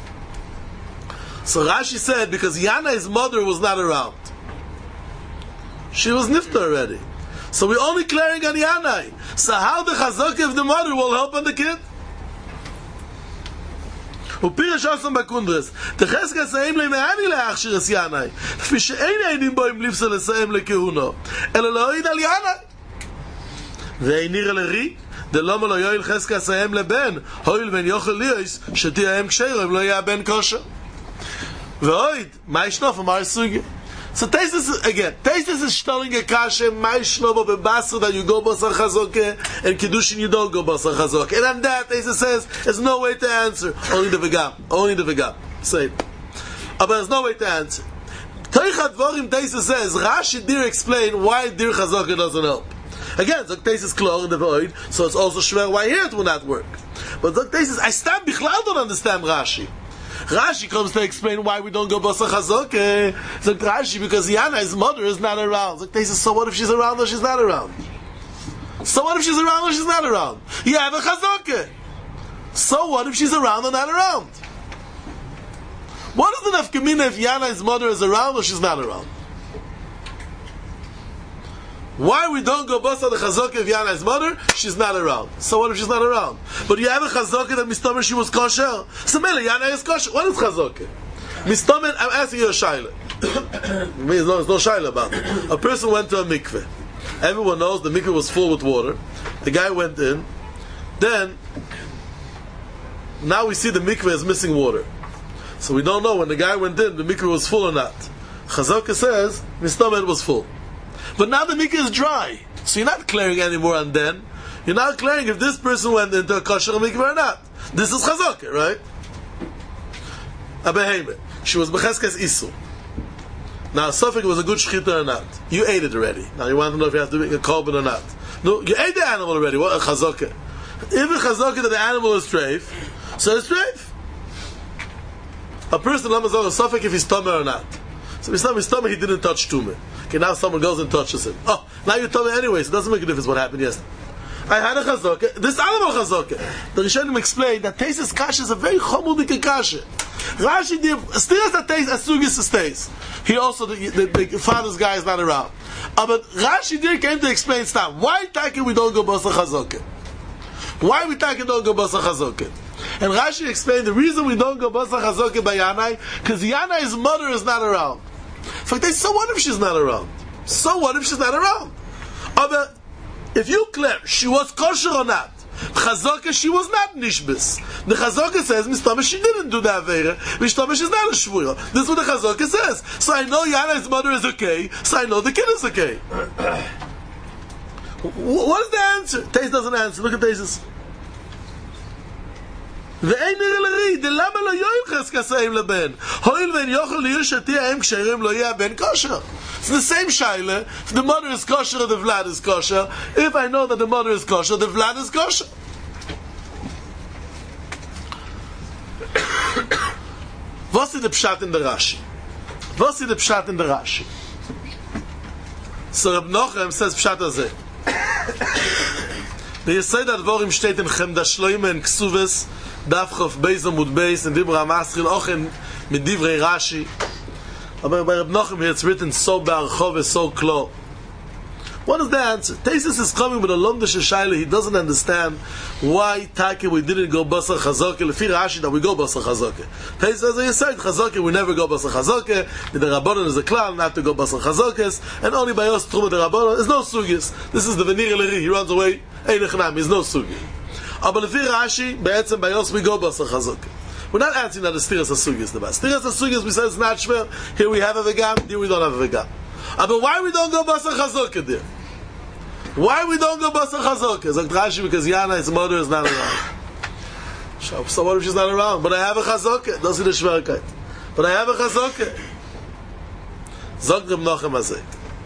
So Rashi said, because Yanai's mother was not around. She was nifta already. So we're only clearing on Yanai. So how the Chazoke of the mother will help on the kid? ופirish osam bakundres the cheskas haim lemeani leachshir es Yanai לפי שאין eidim boim lifse lesaem lekeuno elo lehoid al Yanai ואין נראה לרי דלמה לא יועיל חסקס haim לבן הויל בן יוכל ליוס שתהיה haim כשרו אם לא יהיה הבן כושר ואויד מה ישנוף אמר סוגי. So Teisves again. Teisves is telling a kasha, my shnobo bebasra that you go Basar Chazoke and Kiddushin you don't go Basar Chazoke. And on that Teisves says there's no way to answer. Only the Vegam. Only the Vegam. Say it. But there's no way to answer. Teichat Vorim Teisves says Rashi did explain why Dir Chazoke doesn't help. Again, Zok Teisves klor in the void, so it's also schwer why here it will not work. But Zok Teisves, I stand bichlal don't understand Rashi. Rashi comes to explain why we don't go Basar Chazoke. So Rashi, because Yanai's mother is not around. So what if she's around or she's not around? So what if she's around or she's not around? You have a Chazoke. So what if she's around or not around? What is the nafkamina if Yanai's mother is around or she's not around? Why we don't go Basar the Chazoke of Yanai's mother? She's not around. So what if she's not around? But you have a Chazoke that Mistomer she was kosher. So Mele, Yanai is kosher. What is Chazoke? Mistomer, I'm asking you a shaila. There's no shaila about it. A person went to a mikveh. Everyone knows the mikveh was full with water. The guy went in. Then, now we see the mikveh is missing water. So we don't know when the guy went in, the mikveh was full or not. Chazoke says, Mistomer was full. But now the mikveh is dry. So you're not clearing anymore on then. You're not clearing if this person went into a kosher mikveh or not. This is Chazoke, right? A behemoth. She was becheskes isu. Now, Sofik was a good shchita or not. You ate it already. Now you want to know if you have to make a korban or not. No, you ate the animal already. What a Chazoke. If a chazaka that the animal is treif, so it's treif. A person, let me say, a suffix if he's tumah or not. So if he's tumah, he didn't touch tumah. Okay, now someone goes and touches him. Oh, now you're tumah anyway, so it doesn't make a difference what happened yesterday. I had a chazaka, this animal chazaka. The Rishonim explained that Teisus kasha is a very chomudik kasha. Rashi still has that taste as sugis stays. He also the father's guy is not around. But Rashi did came to explain stuff. Why taking we don't go basa chazaka? Why we taking don't go basa chazaka? And Rashi explained the reason we don't go basa chazaka by Yanai because Yanai's mother is not around. In fact, so what if she's not around? So what if she's not around? But if you clear she was kosher or not, Chazaka, she was not nishbis. The Chazaka says, Mistama, she didn't do the Avera. Mistama, she's not a shvura. This is what the Chazaka says. So I know Yana's mother is okay, so I know the kid is okay. What is the answer? Teis doesn't answer. Look at Teisus. ואין נראה לרי, דלמה לא יויל חזקסאים לבן? הויל ואין יוכל ליר שתהיה הם כשרים לא יהיה הבן כושר. It's the same shaila. If the mother is kosher, the vlad is kosher. If I know that the mother is kosher, the vlad is kosher. Was ist der Pshat in der Rashi? Was ist der Pshat in der Rashi? So Reb Nochem says Pshat azeh. Der Yesod HaDvorim steht in Chemda Shloime in Ksuves, Daf Chof Beis Amud Beis, in Dibra HaMaschil, auch mit Divrei Rashi. Aber by Reb Nochem here it's written so be'archov, so klo. What is the answer? Teisus is coming with a Lomdish Shaila. He doesn't understand why Taki we didn't go Basar Chazaka. Lefi Rashi that we go Basar Chazaka. Teisus as I said, Chazaka we never go Basar Chazaka. The Rabbanon is a klal not to go Basar Chazakas, and only by us Truma the Rabbanon is no sugis. This is the Venir Leri. He runs away. Einechnam is no sugi. But lefi Rashi, be'etzem by us we go Basar Chazaka. We're not answering that the Stiras HaSugis the best. Stiras HaSugis we say it's not shver. Here we have a vegam. Here we don't have a vegam. But why we don't go Basar Chazaka there? Why we don't go Basar Chazaka? Zok Rashi because Yana's mother is not around. So what if she's not around? But I have a Chazaka. Don't see the Shverkeit. But I have a Chazaka. Zok Reb Nochem Azeh.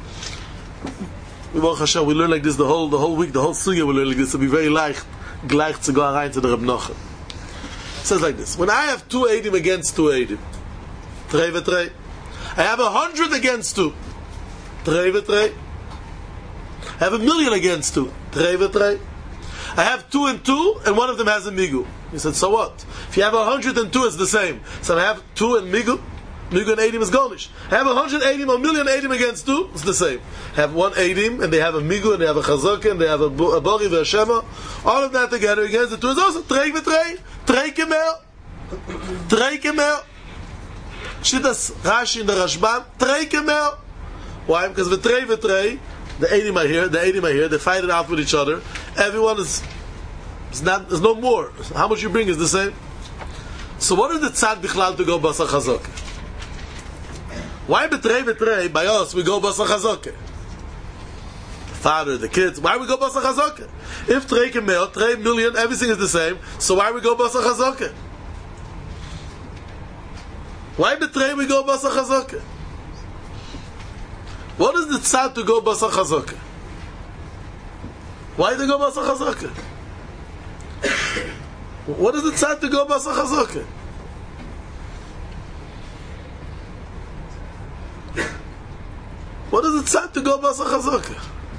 We learn like this the whole week, the whole sugya we learn like this. It'll be very leicht to go around to the Reb Nochem. It says like this: when I have 2 Eidim against 2 Eidim, Trei v'Trei, I have 100 against 2, Trei v'Trei. I have 1,000,000 against 2, Trei v'Trei. I have 2 and 2, and one of them has a migu. He said, so what? If you have 100 and 2, it's the same. So I have 2 and migu. Migu and Eidim is Gonish. I have 100 Eidim, 1,000,000 Eidim against 2, it's the same. I have 1 Eidim, and they have a migu, and they have a chazaka, and they have a bori and a shema. All of that together against the 2 is also Trei v'Trei. Trei kemer. Trei kemer. Shittas Rashi in the Rashbam. Trei kemer. Why? Because v'Trei v'Trei, the Eidim are here, they fight it out with each other. Everyone is not, there's no more. How much you bring is the same. So what is the tzad bichlal to go Basar Chazaka? Why B'Trei v'Trei, by us, we go Basar Chazaka? The father, the kids, why we go Basar Chazaka? If Trei Kemel, 3,000,000, everything is the same, so why we go Basar Chazaka? Why B'Trei we go Basar Chazaka? What is the tzad to go Basar Chazaka? Why do they go Basar Chazaka? What is the tzad to go Basar Chazaka? What is the tzad to go Basar Chazaka?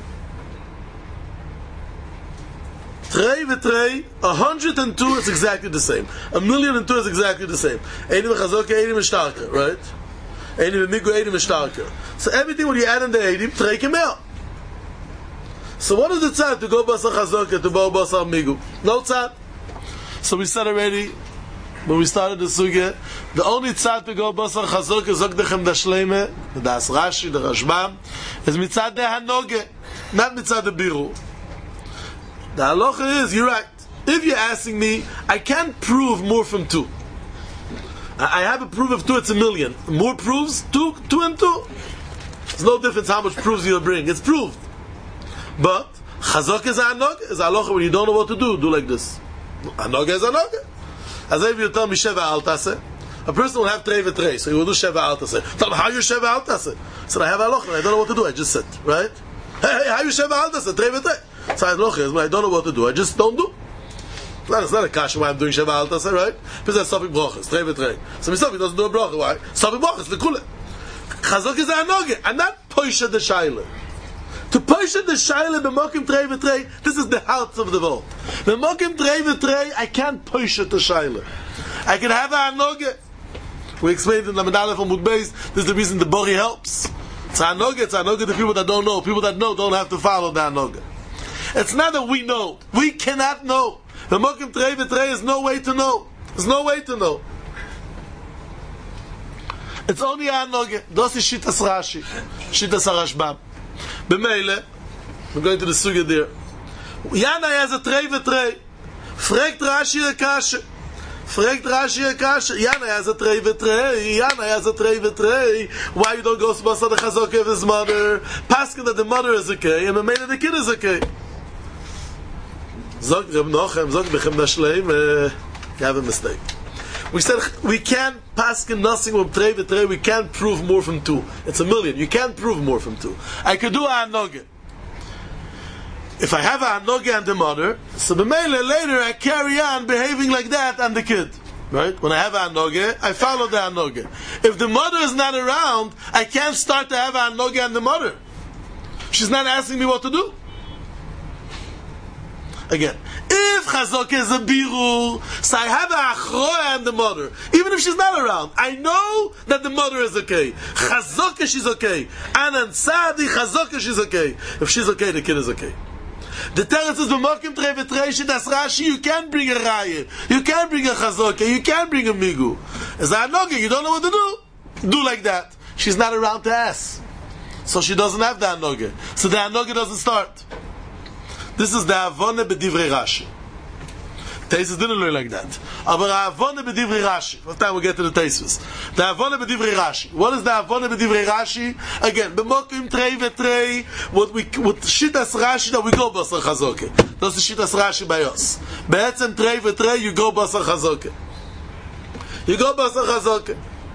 Trei v'Trei, 102 is exactly the same. 1,000,002 is exactly the same. Eidim v'Chazaka, Eidim v'Shtarka, right? Eidim v'Migu, Eidim v'Shtarka. So everything when you add in the Eidim, Trei Kemel. So what is the tzad to go Basar Chazaka to go Basar Migu? No tzad. So we said already when we started the sugya, the only tzad to go Basar Chazaka is Zokdechem da Shleime, the Das Rashi, the Rashbam, is mitzad de Hanoge, not mitzad de Biru. The halacha is, you're right. If you're asking me, I can't prove more from 2. I have a proof of 2, it's 1,000,000. More proofs, 2 and 2. There's no difference how much proofs you'll bring. It's proved. But Chazaka is a Hanoge, is a halacha when you don't know what to do like this. Hanoge is Hanoge. As if you tell me Sheva Al Taseh, a person will have Trei v'Trei, so he will do Sheva Al Taseh. Tell him, how you Sheva Al Taseh? So I have a halacha, I don't know what to do, I just sit, right? Hey, how you Sheva Al Taseh? Trei v'Trei. So I have halacha, but I don't know what to do, I just don't do. It's not a kasha why I'm doing Sheva Alta, right? Because that's Sofik Brochus, Trei v'Trei. So Sofik doesn't do a Brocha, why? Sofik Brochus, Lekule. Chazok is a Anoge, and not Poisha the Shaila. To Poisha the Shaila, B'mokim Trei v'Trei, this is the heart of the world. B'mokim Trei v'Trei, I can't Poisha the Shaila. I can have a Anoge. We explained in Lamed Aleph on Mud Beis, this is the reason the Bori helps. It's Anoge the people that don't know. People that know don't have to follow the Anoge. It's not that we know. We cannot know. The Mokim Trei v'Trei is no way to know. There's no way to know. It's only Anoge. Das is Shittas Rashi. Shittas HaRashbam. B'meile, we're going to the Sugya there. Yana has a Trei v'Trei. Fragt Rashi a Kasha. Yana has a Trei v'Trei. Yana has a Trei v'Trei. Why you don't go to Basar the Chazok of his mother? Paskin that the mother is okay, and the man of the kid is okay. Zog Reb Nochem, Zog Bechem Nashleim, you have a mistake. We said we can't paskin nothing from Trei v'Trei. We can't prove more from 2. It's a million. You can't prove more from 2. I could do a Anoge. If I have a Anoge and the mother, so b'meile later I carry on behaving like that and the kid. Right? When I have a Anoge, I follow the Anoge. If the mother is not around, I can't start to have a Anoge and the mother. She's not asking me what to do. Again, if Chazok is a birur, so I have a achroya and the mother, even if she's not around, I know that the mother is okay. Chazok she's okay. Anan Sadi, Chazok she's okay. If she's okay, the kid is okay. The teretz is b'mokim Trei v'Trei Shittas Rashi. You can't bring a raya, you can't bring a Chazok, you can't bring a migu. As a Anoge, you don't know what to do. Do like that. She's not around to ask, so she doesn't have the Anoge. So the Anoge doesn't start. This is the Avone b'divrei Rashi. Taisus didn't learn like that. Aber Avone b'divrei Rashi. What time we get to the Taisus? The Avone b'divrei Rashi. What is the Avone b'divrei Rashi? Again, b'mokim Trei v'Trei. What Shittas Rashi that we go Basar Chazoke. That's the Shittas Rashi by us. Be'etzem Trei v'Trei you go Basar Chazoke. You go Basar Chazoke.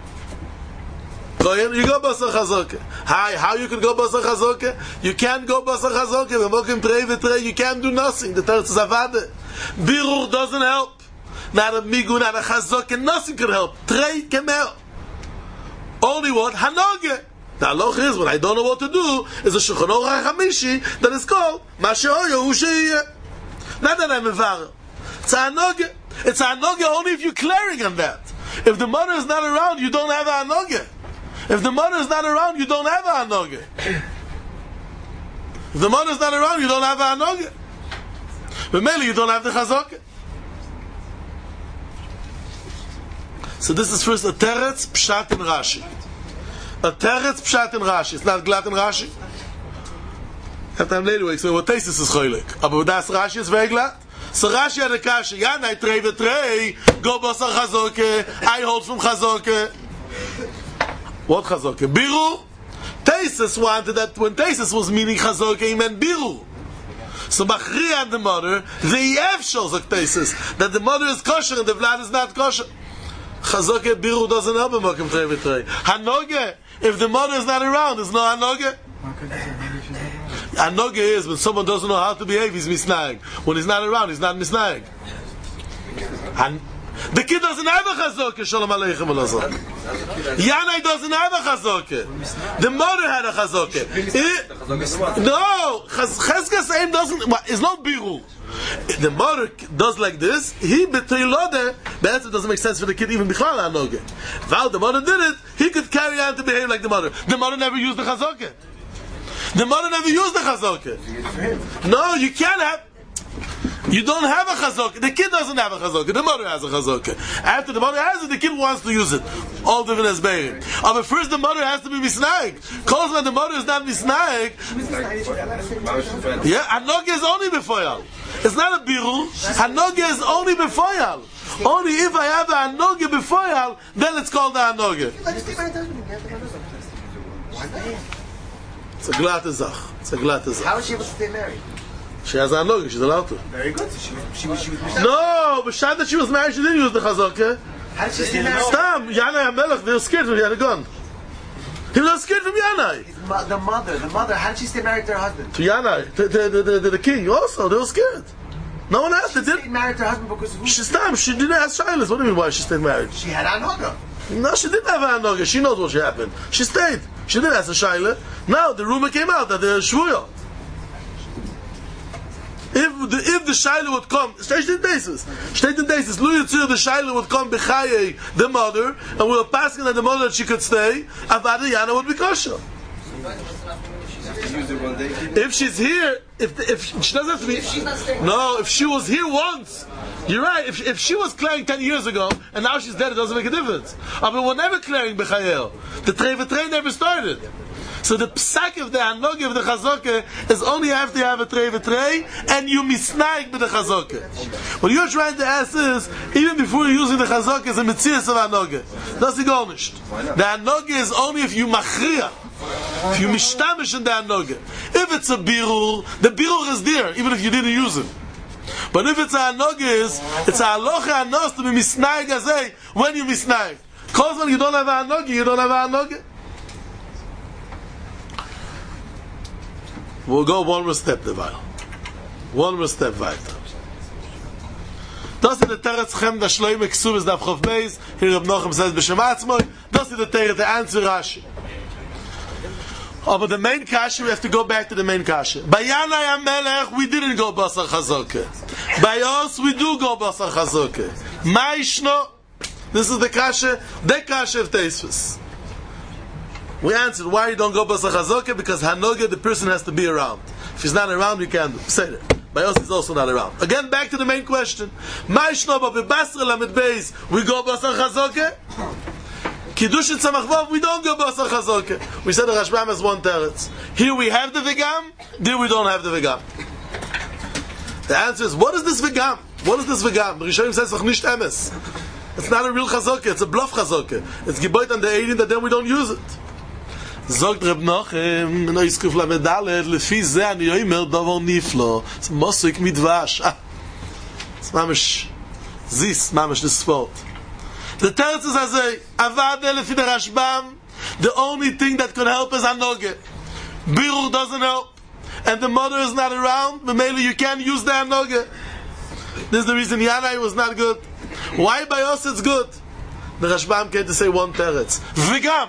You go Basar Chazoke. How you can go Basar Chazoke? You can't go Basar Chazoke. B'mokim Trei v'Trei, you can't do nothing. The teretz is avade. Birur doesn't help. Not a migu, not a Chazoke, nothing can help. Trei can help. Only what? Hanoge. The halacha is, when I don't know what to do, is a Shulchan Aruch HaChamishi that is called Ma she'oya hu she'yeh. Not that I'm a var. It's a hanoge. It's a hanoge only if you're clearing on that. If the mother is not around, you don't have a hanoge. If the mother is not around, you don't have a Anoge. If the mother is not around, you don't have a Anoge. But mainly you don't have the Chazok. So this is first a Teretz, Pshat in Rashi. A Teretz, Pshat in Rashi. It's not Glat in Rashi. That time later we explain what Taisus is choylek. But das Rashi is very Glat. So Rashi had a Kashi. Yana Trei v'Trei, go Basar Chazoke, I hold from Chazoke. What Chazoke? Biru? Taisus wanted that when Taisus was meaning Chazoke, he meant Biru. So Machri and the mother, the Yev shows like Taisus, that the mother is kosher and the Vlad is not kosher. Chazoke Biru doesn't help him, Mokim Trei v'Trei. Hanoge, if the mother is not around, there's no Hanoge. Hanoge is when someone doesn't know how to behave, he's misnag. When he's not around, he's not misnag. The kid doesn't have a Chazoke, Shalom Aleichem Elazar. Yanai doesn't have a Chazoke. The mother had a Chazoke. No, Cheskas Eim is not Biru. The mother does like this, he b'toilode, but it doesn't make sense for the kid even b'chlal hanoge. While the mother did it, he could carry on to behave like the mother. The mother never used the Chazoke. The mother never used the Chazoke. No, you can't have... You don't have a Chazoke. The kid doesn't have a Chazoke. The mother has a Chazoke. After the mother has it, the kid wants to use it. All different as being. But first the mother has to be misnaig. Because when the mother is not misnaig, yeah, Hanoge is only befoyal. It's not a biru. Hanoge is only befoyal. Only if I have a Hanoge befoyal, then it's called a Hanoge. It's a glatte Zach. It's a glatte Zach. How is she able to stay married? She has a Hanoge, she's allowed to. Very good. So she was No, but shad that she was married, she didn't use the Chazoke. How did she stay married? Stam, Yanai HaMelech, they were scared when he had a gun. He was scared from Yanai. The mother, how did she stay married to her husband? To Yanai, to the king also, they were scared. No one asked. They She stayed did. married to her husband because who? She didn't ask Shilas. What do you mean why she stayed married? She had Anoga. No, she didn't have an Anoga. She knows what happened. She stayed. She didn't ask the Shaila. Now the rumor came out that they're Shvuya. If the Shaila would come, steht in Desis, Lu Yitzir, the Shaila would come B'chaye, the mother, and we were passing that the mother that she could stay, Avada Yana would be kosher. If she's here, if she doesn't have to be, no, if she was here once, you're right. If she was clearing 10 years ago and now she's dead, it doesn't make a difference. But we're never clearing b'chayel. The trei never started. So the psak of the hanogi of the chazokah is only after you have a trei and you misnaik with the chazokah. What you're trying to ask is, even before you're using the chazokah, is a mitzias of hanogi. That's the goal. The hanogi is only if you machriya. If you mishtamish in the hanogi. If it's a birur, the birur is there, even if you didn't use it. But if it's a hanogis, it's a halocha hanos to be misnaig azay when you misnaig. Because when you don't have a hanogi, you don't have a hanogi. We'll go one more step weiter. One more step weiter. Das ist der Teretz Chem, der Shloime Ksub ist der Chof Beis, hier Reb Nochem says B'Shem Atzmoi, das ist der Teretz, der answer Rashi. But the main kasha, we have to go back to the main kasha. By Yanai HaMelech, we didn't go Basar Chazokeh. By us, we do go Basar Chazokeh. Ma'ishno, this is the kasha of Teisvus. We answered, why you don't go Basar Chazokeh? Because Hanoga, the person has to be around. If he's not around, we can't say that. By us, he's also not around. Again, back to the main question. Ma'ishno, but B'Basra Lamed Beis, we go Basar Chazokeh? Kiddushin Tzamach Vav, we don't go Basar Chazokeh. We said the Rashbam has one teretz. Here we have the Vigam, there we don't have the Vigam. The answer is, what is this Vigam? What is this Vigam? Rishonim says, it's nicht emes. It's not a real Chazokeh, it's a bluff Chazokeh. It's geboit on the 18 that then we don't use it. Zogt Reb Nochem, in Oiskuf Lamedalet, lefi ze ani yoimer davar niflo. It's Mosik Midvash. It's mamish zis, mamish this sport. The teretz is as a avade lefi the Rashbam. The only thing that could help is hanoge. Birur doesn't help, and the mother is not around. But maybe you can't use the hanoge. This is the reason Yanai was not good. Why by us it's good? The Rashbam came to say one teretz. Vigam.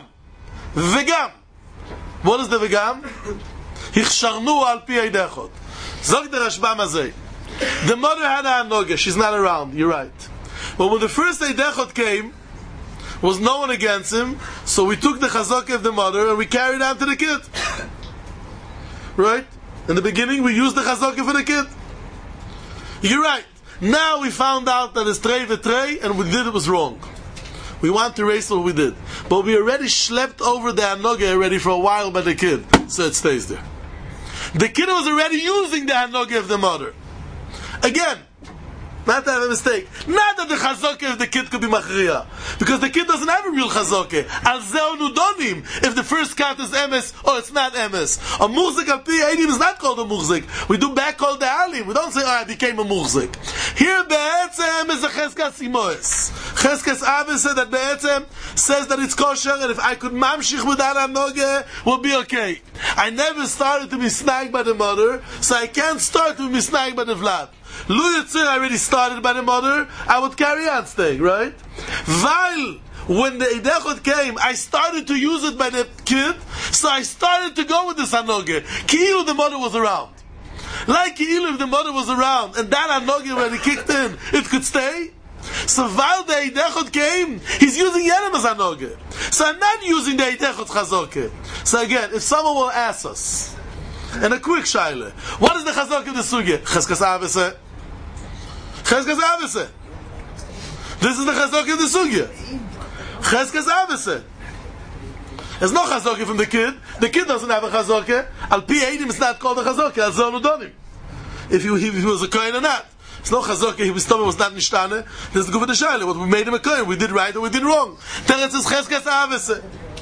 What is the Vigam? Hichsharnu al pi eidechot. Zog the Rashbam azay. The mother had a hanoge. She's not around. You're right. But when the first eidechot came, was no one against him, so we took the chazakah of the mother and we carried on to the kid. Right? In the beginning, we used the chazakah for the kid. You're right. Now we found out that it's trei v'trei, and we did it was wrong. We want to erase what we did. But we already schlepped over the hanoga already for a while by the kid, so it stays there. The kid was already using the hanoga of the mother. Again, not to have a mistake. Not that the chazokeh of the kid could be machriya, because the kid doesn't have a real chazokeh. Al zeu nudonim. If the first count is emes, or it's not emes. A muhzik al pi eidim is not called a muhzik. We do back call the alim. We don't say, I became a muhzik. Here be'etzem is a cheskas imoes. Cheskas Avis said that be'etzem says that it's kosher, and if I could mamshich with that hanoge, will be okay. I never started to be snagged by the mother, so I can't start to be snagged by the vlad. Lu Yitzir already started by the mother, I would carry on staying, right? While when the Eidechot came, I started to use it by the kid, so I started to go with this hanoge. Ki'ilu the mother was around. Like Ki'ilu if the mother was around, and that hanoge already kicked in, it could stay. So while the Eidechot came, he's using Yenem as hanoge. So I'm not using the Eidechot chazokeh. So again, if someone will ask us, and a quick shaila, what is the chazokeh of the sugya? Cheskas Avese. Cheskas Avese. This is the chazokeh of the sugya. Cheskas Avese. There's no chazokeh from the kid. The kid doesn't have a chazokeh. Al pi eidim is not called a chazokeh. Al zonu donim. If he was a kohen or not. It's no chazokeh. His stomach was not nishtane. This is the good for the shaila. What we made him a kohen. We did right or we did wrong. Teretz is cheskas Avese.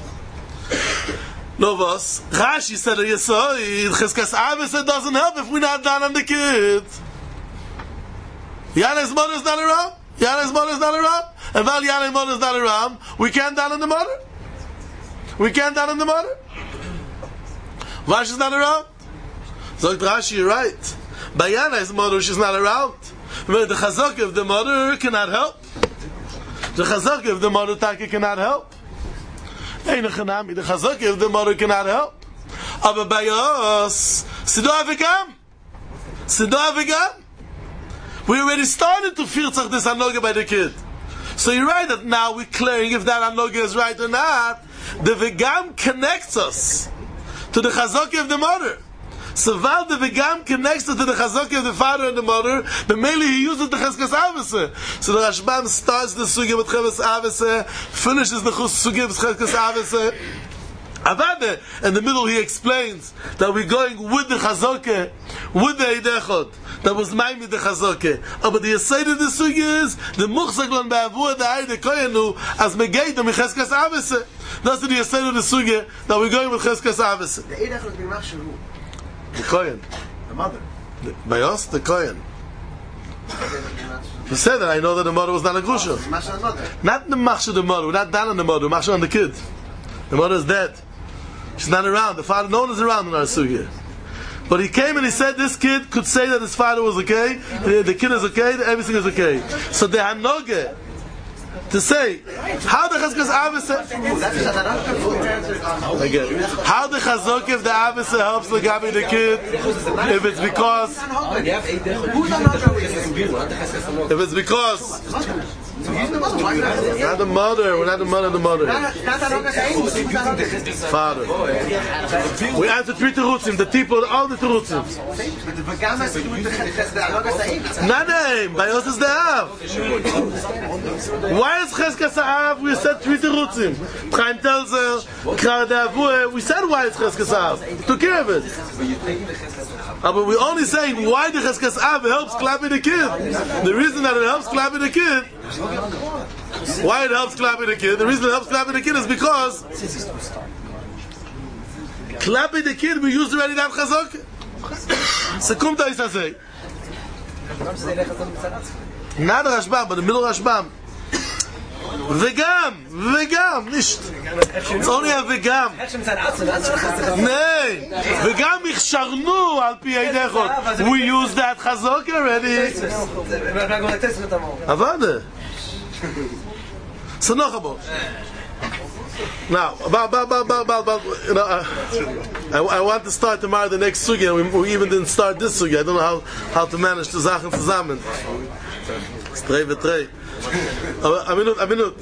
No was. Rashi said a yesoid. Cheskas Avese doesn't help if we're not done on the kid. Yana's mother is not around. Yana's mother is not around. And while Yana's mother is not around, we can't down on the mother. We can't down on the mother. Vash is not around. So Rashi, you're right. By Yanai's mother, she's not around. But the chazaka of the mother cannot help. The chazaka of the mother Taka cannot help. The chazaka of the mother cannot help. Aber by us, Sido Avigam. We already started to feel this anoga by the kid. So you're right that now we're clearing if that anoga is right or not. The Vigam connects us to the chazaka of the mother. So while the Vigam connects us to the chazaka of the father and the mother, but mainly he uses the cheskas avese. So the Rashbam starts the sugya with cheskas avese, finishes the sugya with cheskas avese. Avade, in the middle he explains that we're going with the chazaka, with the Eidechot, that was Maimid the chazaka. But the aside of the sugya is, the muchzaglon be'avua the Eide koyenu, as megay the cheskas avese. That's the aside of the sugya, that we're going with cheskas avese. The Eidechot be machshavu. The Kohen. The mother. By us, the Kohen. He said that I know that the mother was not a grusha. Machshav the mother. Not the machshav of the mother, we're not down on the mother, we're machshav on the kid. The mother is dead. She's not around. The father, no one is around in our sugya. But he came and he said this kid could say that his father was okay, the kid is okay, everything is okay. So the hanoge to say how the chazkas avese again, how the chazok of the avese helps the gabi the kid, if it's because not the mother, we're not the mother of the mother. Father. We have to treat the terutzim, the people, all the terutzim. Not name, by us is the Av. Why is Cheskas Av? We said treat the terutzim. Chaim tells her, we said why it's Cheskas Av. Took care of it. But we're only saying why the Cheskas Av helps clapping the kid. The reason that it helps clapping the kid, why it helps clapping the kid, the reason it helps clapping the kid is because clapping the kid we used already that chazak. So come to say not the Rashbam, but the middle Rashbam. Vegam, nicht. It's only a vegam. Nay, vegam ichsharnu al pi eidechot. We use that chazak already. Avade. So noch about. Now, I want to start tomorrow the next sugya. We even didn't start this sugya. I don't know how to manage the Sachen zusammen. Trei. A minute.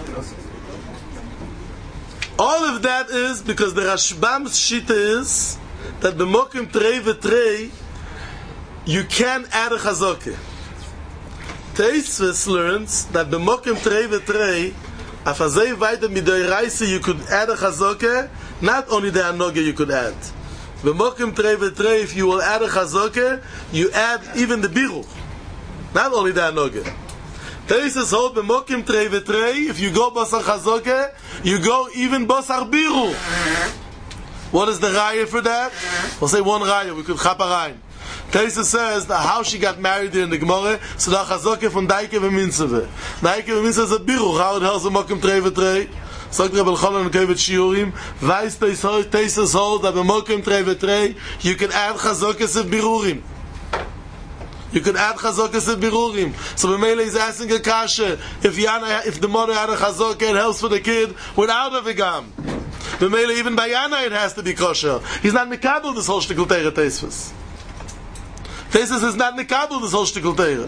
All of that is because the Rashbam's shita is that b'mokim trei you can add a chazaka. Teisves learns that b'mokim trei afazei vayda midoiraisa you could add a chazaka. Not only the anoga you could add. B'mokim trei if you will add a chazaka, you add even the biruch. Not only the anoga. Teisves hold b'mokim trei if you go basar chazaka, you go even basar biruch. What is the raya for that? We'll say one raya. We could chaparayin. Teisves says that how she got married there in the Gemara, so the chazaka from Daike v'Mintzeve. Daike v'Mintzeve is a biruch. How it helps b'mokim trei. Sagt Rebbe Elchanan and Kevet Shiurim, Weiß Teisves hold that b'mokim trei you can add chazakas of birurim. You can add chazakas of birurim. So B'meila is asking a kasha, if the mother had a chazaka, it helps for the kid without a vegam. B'meila even by Yana it has to be kosher. He's not mikabel this whole shtickle teira Teisves. Teisves is not mikabel this whole shtickle teira.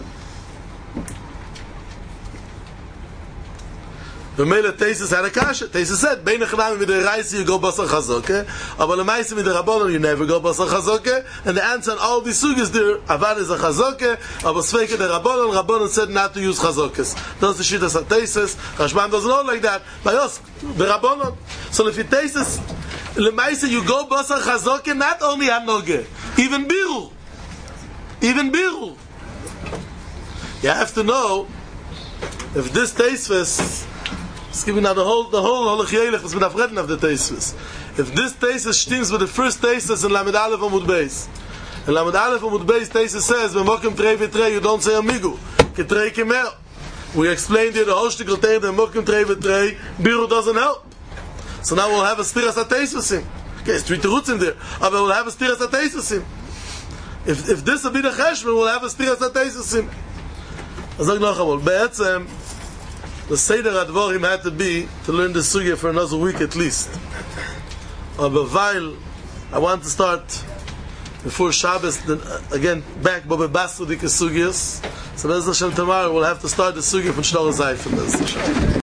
B'meila Teisves had a kasha. Teisves said, Bein echanami with the reisi you go basar chazaka, but the meisi with the rabbanon you never go basar chazaka, and the answer on all these sugas there, avad is a chazaka, but sveika the rabbanon said not to use chazakas. That's the shittas of Teisves. Rashbam doesn't know like that. By us, the rabbanon. So if you Teisves, the meisi you go basar chazaka, not only hanoge, even biru. You have to know, if this Teisves, it's giving now the whole Holach Yelech was with Afredin of the Teisves. If this Teisves steams with the first Teisves in Lamed Aleph Amud Beis. In Lamed Aleph Amud Beis, Teisves says, B'mokim trei v'trei, you don't say Amigu. Ketrei kemer. We explained here the whole shtickle teir, the B'mokim trei v'trei, Biru doesn't help. So now we'll have a stiras at Teisvesim. Okay, it's three terutzim there. But we'll have a stiras at Teisvesim. if this will be the cheshbon, we'll have a stiras ateisasim. Azog noch amol. Be'etzem, the Seder Advorim had to be to learn the sugya for another week at least. But while I want to start before Shabbos, then again back Baba Basu Dika sugyas. So Bez Hashem tomorrow we'll have to start the sugya from Shlomo Zayfen.